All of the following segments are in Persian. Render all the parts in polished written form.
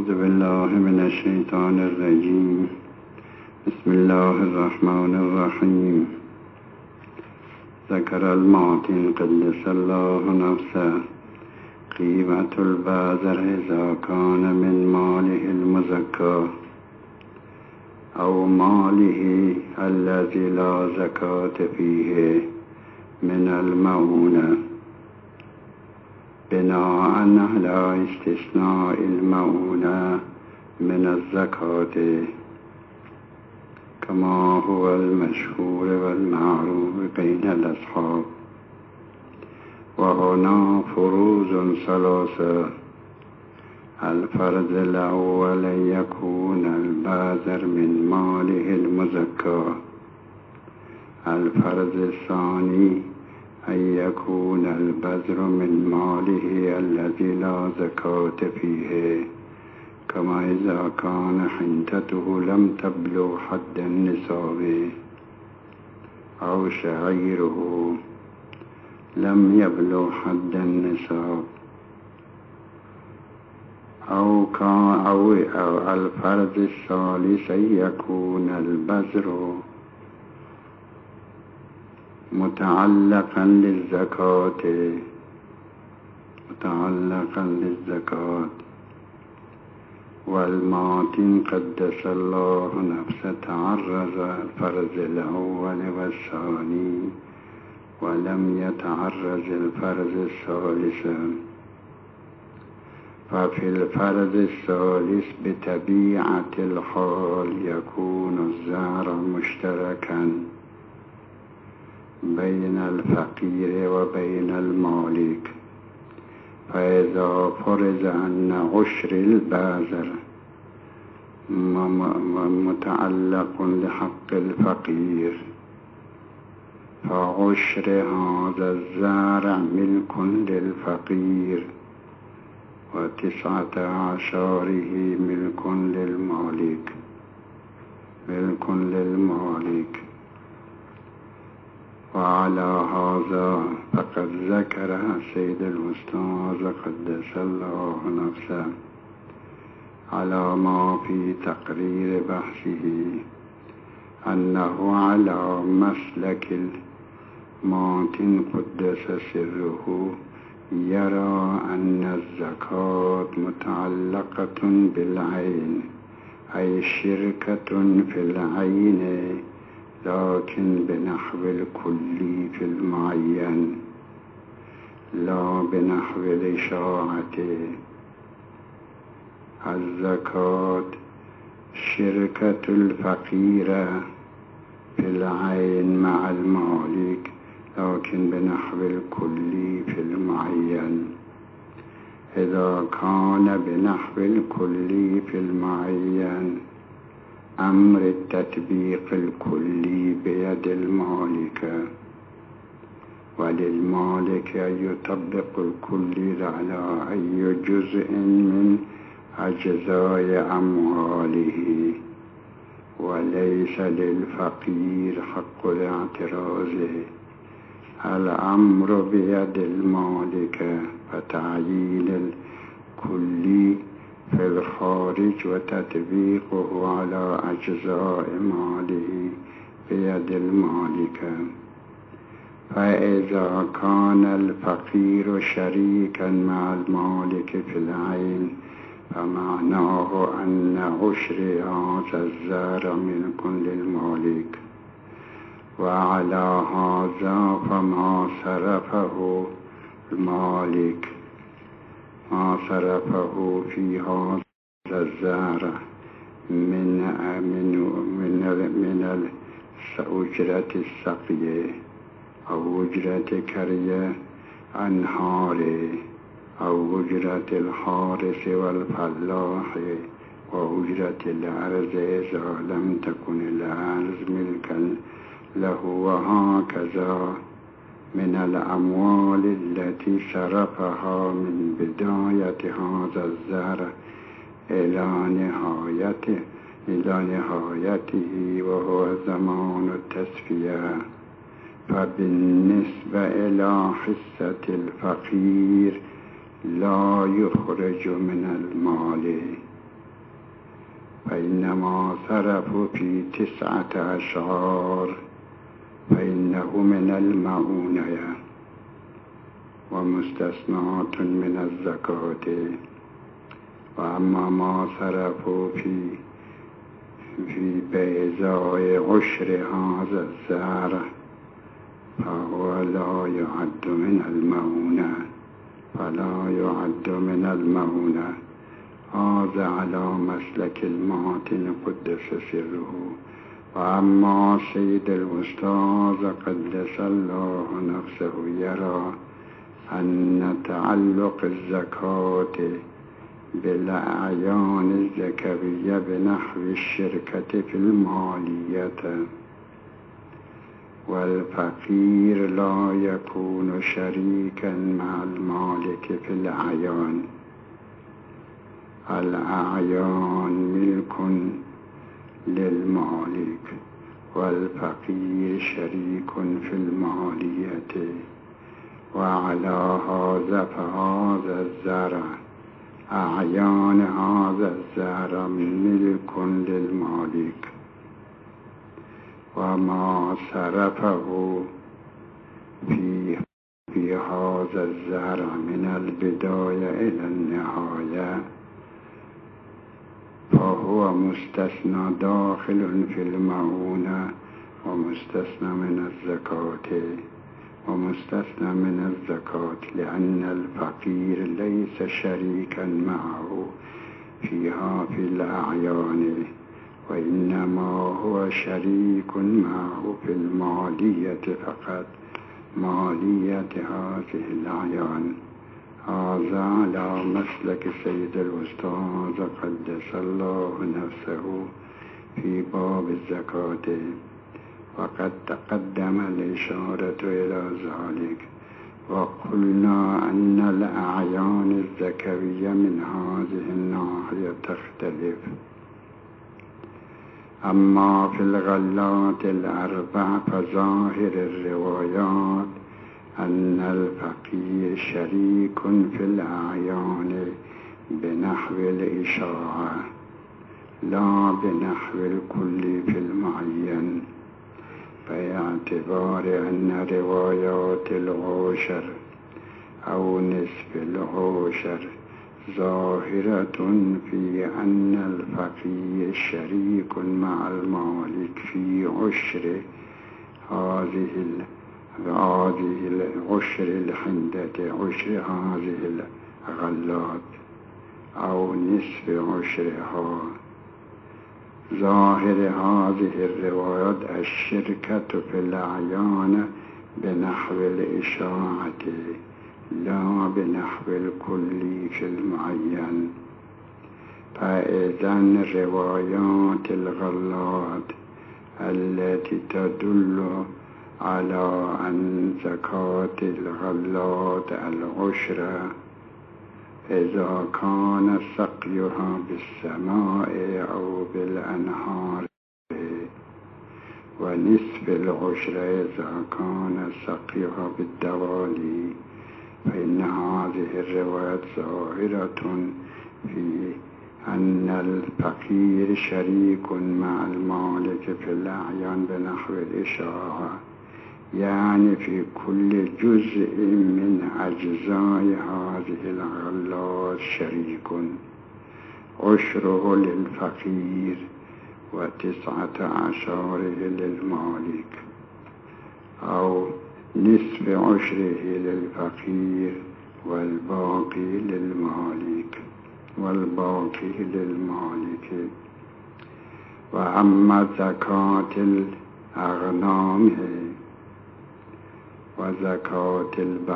أعوذ بالله من الشيطان الرجيم. بسم الله الرحمن الرحيم. ذكر المعطي قدس الله نفسه قيمة البازر إذا كان من ماله المزكى أو ماله الذي لا زكاة فيه من المؤونة، بناء على استثناء المؤونة من الزكاة كما هو المشهور والمعروف بين الأصحاب. وهنا فروض ثلاثة: الفرض الأول أن يكون البازر من ماله المزكى، الفرض الثاني أن يكون البذر من ماله الذي لا زكاة فيه، كما إذا كان حنطته لم تبلغ حد النصاب أو شعيره لم يبلغ حد النصاب أو الفرض الثالث أن يكون البذر متعلقا للزكاة والمعطي قدس الله نفسه تعرض الفرض الأول والثاني ولم يتعرض الفرض الثالث، ففي الفرض الثالث بطبيعة الحال يكون الزارع مشتركا بين الفقير وبين المالك. فإذا فرض أن عشر البازر متعلق لحق الفقير، فعشر هذا الزارع ملك للفقير و19 ملك للمالك. وعلى هذا فقد ذكر سيد الأستاذ قدس الله نفسه على ما في تقرير بحثه أنه على مسلك المعطي قدس سره يرى أن الزكاة متعلقة بالعين، أي شركة في العين، لكن بنحو الكلي في المعين لا بنحو الإشاعة. الزكاة شركة الفقير في العين مع المالك، لكن بنحو الكلي في المعين. إذا كان بنحو الكلي في المعين أمر التطبيق الكلي بيد المالك، وللمالك أن يطبق الكلي على أي جزء من أجزاء أمواله، وليس للفقير حق الاعتراض. الأمر بيد المالك، فتعيين الكلي في الخارج وتطبيقه على أجزاء ماله بيد المالك. فإذا كان الفقير شريكا مع المالك في العين فمعناه أن عشر هذا الزارع ملك للمالك. وعلى هذا فما صرفه المالك ما صرفه في هذا الزارع من أجرة السقي أو أجرة كري أنهار أو أجرة الحارس والفلاح وأجرة الأرض إذا لم تكن الأرض ملكا له، وهكذا من الأموال التي صرفها من بداية هذا الزرع إلى نهايته وهو زمان التصفية. فبالنسبة إلى حصة الفقير لا يخرج من المال فإنما صرفوا في 9 أشعار فإنه من المؤونة ومستثنات من الزكاة. وأما ما صرفوا في بيزاء عشر هذا الزرع فهو لا يعد من المؤونة، هذا على مسلك الماتن قدس سره. وأما سيد الأستاذ قدس الله نفسه يرى أن تعلق الزكاة بالأعيان الزكوية بنحو الشركة في المالية، والفقير لا يكون شريكا مع المالك في الأعيان. الأعيان ملك للمالك والفقير شريك في المالية. وعلى هذا فهذا الزرع أعيان هذا الزرع ملك للمالك، وما صرفه في هذا الزرع من البداية إلى النهاية فهو مستثنى داخل في المؤونة ومستثنى من الزكاة لأن الفقير ليس شريكا معه فيها في الأعيان، وإنما هو شريك معه في المالية فقط، مالية هذه الأعيان. هذا على مسلك سيد الأستاذ قدس الله نفسه في باب الزكاة، وقد تقدم الإشارة إلى ذلك. وقلنا أن الأعيان الزكوية من هذه الناحية تختلف. أما في الغلات الأربع فظاهر الروايات أن الفقير شريك في الأعيان بنحو الإشاعة لا بنحو الكل في المعين، باعتبار أن روايات العشر أو نصف العشر ظاهرة في أن الفقير شريك مع المالك في عشر هذه العشر الحندة، عشر هذه الغلات أو نصف عشرها. ظاهر هذه الروايات الشركة في الأعيان بنحو الإشاعة لا بنحو الكل في المعين. فإذن روايات الغلات التي تدل على أن زكاة الغلات العشر إذا كان سقيها بالسماء أو بالأنهار، ونصف العشر إذا كان سقيها بالدوالي، فإن هذه الروايات ظاهرة في أن الفقير شريك مع المالك في الأعيان بنحو الإشاعة، يعني في كل جزء من أجزاء هذه الغلات شريك، عشره للفقير و19 للمالك، أو نصف عشره للفقير والباقي للمالك. وأما زكاة الأغنام وزكاة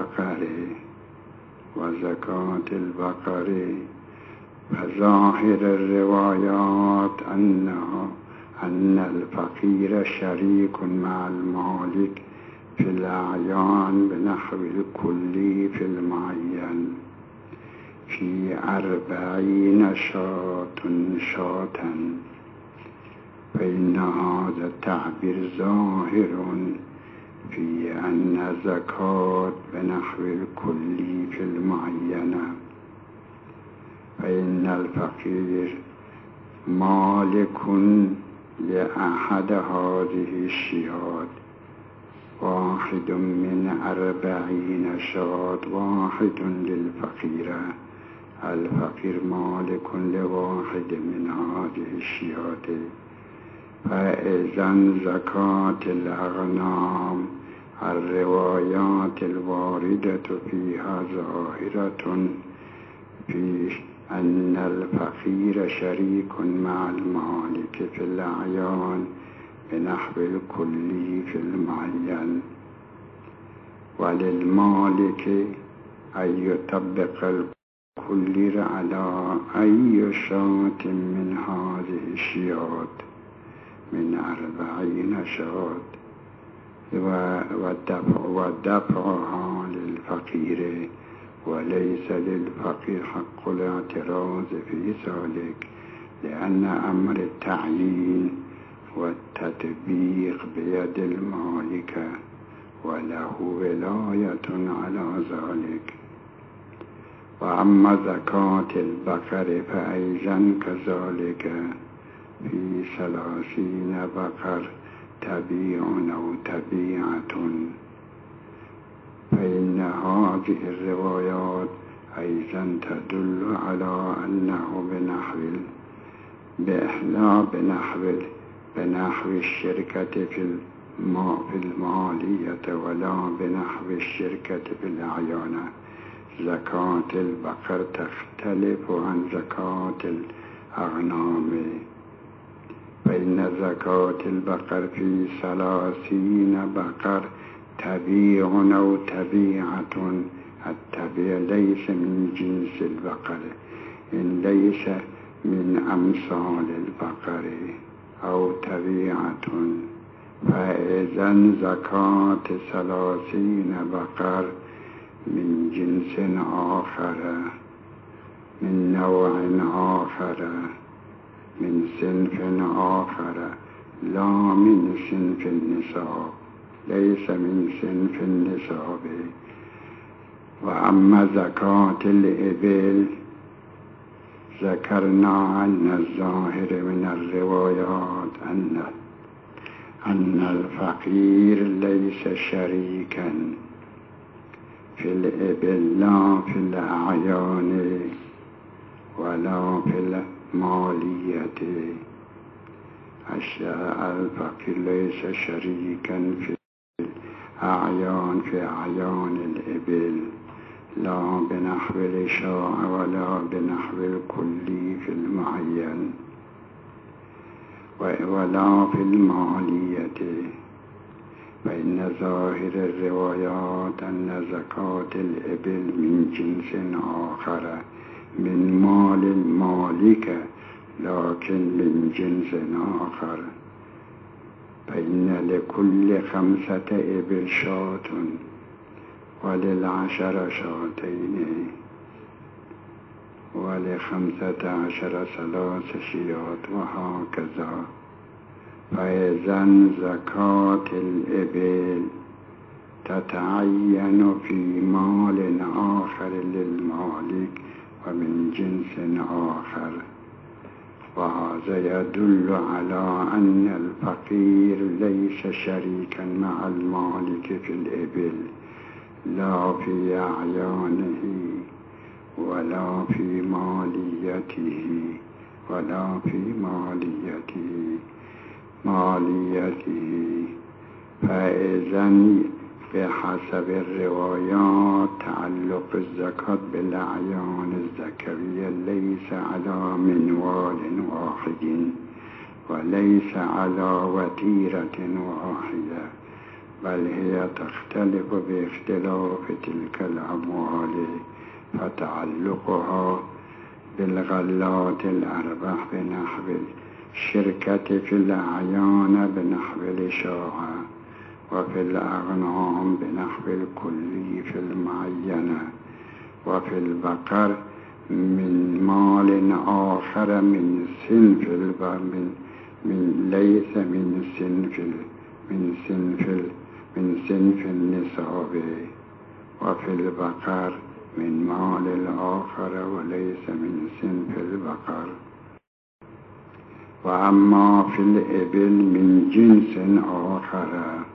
البقر فظاهر الروايات أن الفقير شريك مع المالك في الأعيان بنحو الكل في المعين، في 40 شاة. فإن هذا التعبير ظاهر في أن زكاة بنحو الكل في المعينة، فإن الفقير مالك لأحد هذه الشيات، واحد من 40 شاة، واحد للفقيرة. الفقير مالك لواحد من هذه الشيات. فإذا زكاة الأغنام الروايات الواردة فيها ظاهرة في أن الفقير شريك مع المالك في الأعيان بنحو الكلي في المعين، وللمالك أن يطبق الكلي على أي شاة من هذه الشيات من 40 شاة ودفعها للفقير، وليس للفقير حق الاعتراض في ذلك، لأن أمر التعيين والتطبيق بيد المالك وله ولاية على ذلك. وأما زكاة البقر فأيضا كذلك، في 30 بقر تبيع أو تبيعة. فإن هذه الروايات أيضا تدل على أنه بنحو الشركة في المالية ولا بنحو الشركة في الأعيان. زكاة البقر تختلف عن زكاة الأغنام، فإن زكاة البقر في 30 بقر تبيع أو تبيعة. التبيع ليس من جنس البقر، إن ليس من أمثال البقر أو تبيعة. فإذا زكاة 30 بقر من جنس آخر، من نوع آخر، من صنف آخر، لا من صنف النصاب، ليس من صنف النصاب. وأما زكاة الإبل ذكرنا أن الظاهر من الروايات أن الفقير ليس شريكا في الإبل، لا في الأعيان ولا في المالية. الفقير ليس شريكا في الأعيان، في أعيان الإبل، لا بنحو الشاع ولا بنحو الكلي في المعين ولا في المالية. فإن ظاهر الروايات أن زكاة الإبل من جنس آخر من مال المالك، لكن من جنس آخر. فإن لكل 5 إبل شاة، ولل10 شاتين، ول15 3 شيات، وهكذا. فإذا زكاة الإبل تتعين في مال آخر للمالك ومن جنس آخر. وهذا يدل على أن الفقير ليس شريكا مع المالك في الإبل، لا في أعيانه ولا في ماليته فإذا بحسب الروايات تعلق الزكاة بالأعيان الزكوية ليس على منوال واحد، وليس على وتيرة واحدة، بل هي تختلف باختلاف تلك الأموال. فتعلقها بالغلات الأرباح بنحو الشركة في الأعيان بنحو الإشاعة، وفي الأغنام بنحو الكلي في المعينة، وفي البقر من مال آخر من صنف ليس من صنف النصاب، وفي البقر من مال الآخر وليس من صنف البقر. وأما في الإبل من جنس آخر،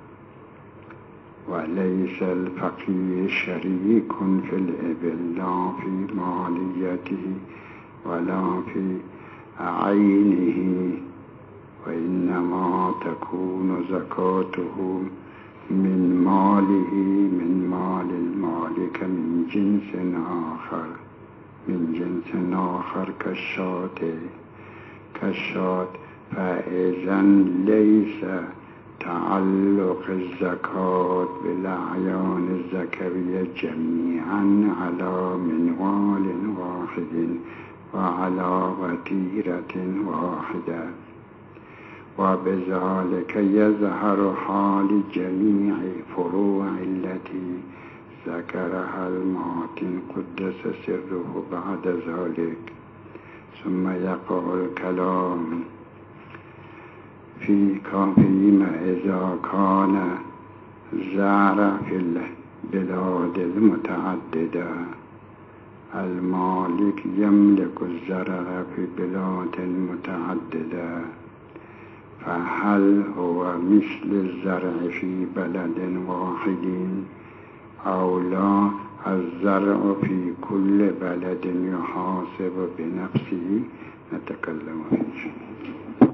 وليس الفقيه شريك في الإبل لا في ماليته ولا في عينه، وإنما تكون زكاته من ماله من مال المالك من جنس آخر كالشاة، فإذن ليس تعلق الزكاة بالأعيان الذكرية جميعا على منوال واحد وعلى وتيرة واحدة، وبذلك يظهر حال جميع فروع التي ذكرها الماتن قدس سره بعد ذلك. ثم يقع الكلام فيما إذا كان زرع في البلاد المتعددة، المالك يملك الزرع في بلاد متعددة، فهل هو مثل الزرع في بلد واحد أو لا؟ الزرع في كل بلد يحاسب بنفسه. نتكلم فيه.